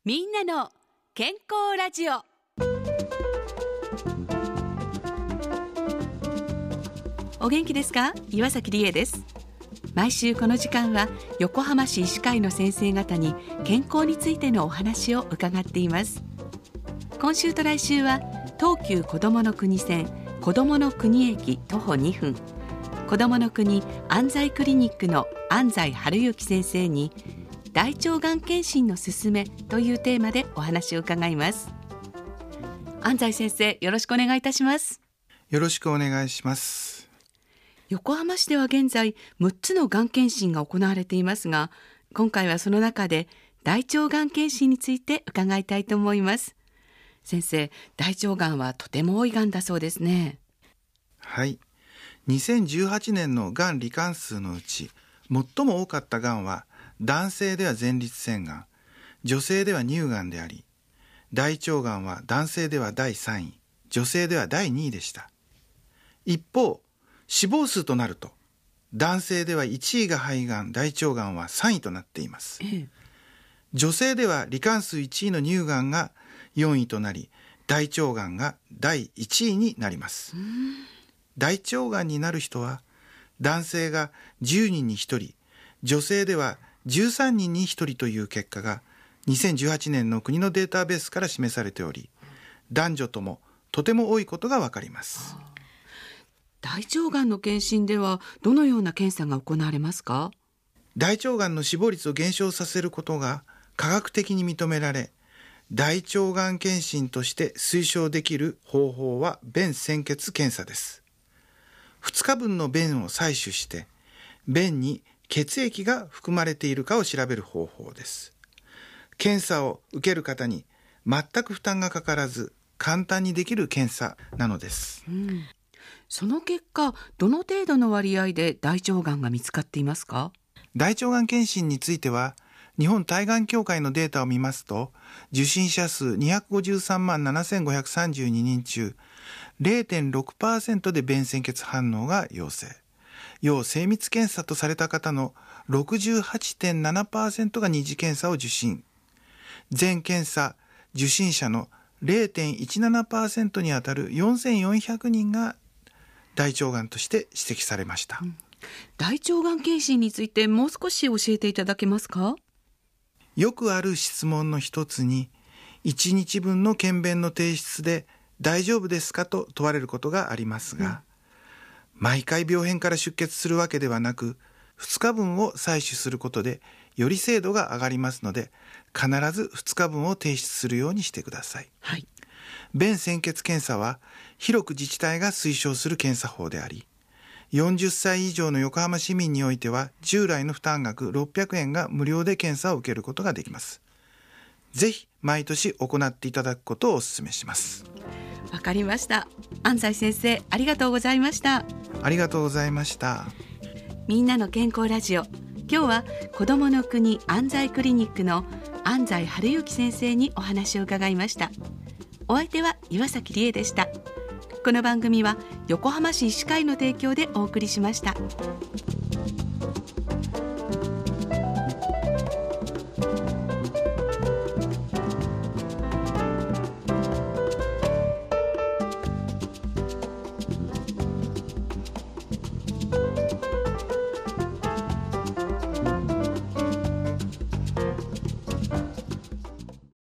みんなの健康ラジオ。お元気ですか？岩崎理恵です。毎週この時間は横浜市医師会の先生方に健康についてのお話を伺っています。今週と来週は東急こどもの国線こどもの国駅徒歩2分、こどもの国安西クリニックの安西春之先生に大腸がん検診のすすめというテーマでお話を伺います。安西先生、よろしくお願いいたします。 よろしくお願いします。 横浜市では現在6つのがん検診が行われていますが、今回はその中で大腸がん検診について伺いたいと思います。先生、大腸がんはとても多いがんだそうですね。 はい、2018年のがん罹患数のうち最も多かったがんは男性では前立腺がん、女性では乳がんであり、大腸がんは男性では第3位、女性では第2位でした。一方、死亡数となると男性では1位が肺がん、大腸がんは3位となっています。女性では罹患数1位の乳がんが4位となり、大腸がんが第1位になります。大腸がんになる人は男性が10人に1人、女性では13人に1人という結果が2018年の国のデータベースから示されており、男女ともとても多いことがわかります。 大腸がんの検診ではどのような検査が行われますか？ 大腸がんの死亡率を減少させることが科学的に認められ、大腸がん検診として推奨できる方法は便潜血検査です。2日分の便を採取して便に血液が含まれているかを調べる方法です。検査を受ける方に全く負担がかからず簡単にできる検査なのです。 その結果、どの程度の割合で大腸がんが見つかっていますか？ 大腸がん検診については、日本対がん協会のデータを見ますと、受診者数253万7532人中 0.6% で便潜血反応が陽性、要精密検査とされた方の 68.7% が二次検査を受診、全検査受診者の 0.17% にあたる4400人が大腸がんとして指摘されました。 大腸がん検診についてもう少し教えていただけますか？ よくある質問の一つに、1日分の検便の提出で大丈夫ですかと問われることがありますが、毎回病変から出血するわけではなく、2日分を採取することでより精度が上がりますので、必ず2日分を提出するようにしてください。便潜血検査は広く自治体が推奨する検査法であり、40歳以上の横浜市民においては従来の負担額600円が無料で検査を受けることができます。ぜひ毎年行っていただくことをお勧めします。 わかりました。安西先生、ありがとうございました。 ありがとうございました。 みんなの健康ラジオ、今日は子どもの国安西クリニックの安西春之先生にお話を伺いました。お相手は岩崎理恵でした。この番組は横浜市医師会の提供でお送りしました。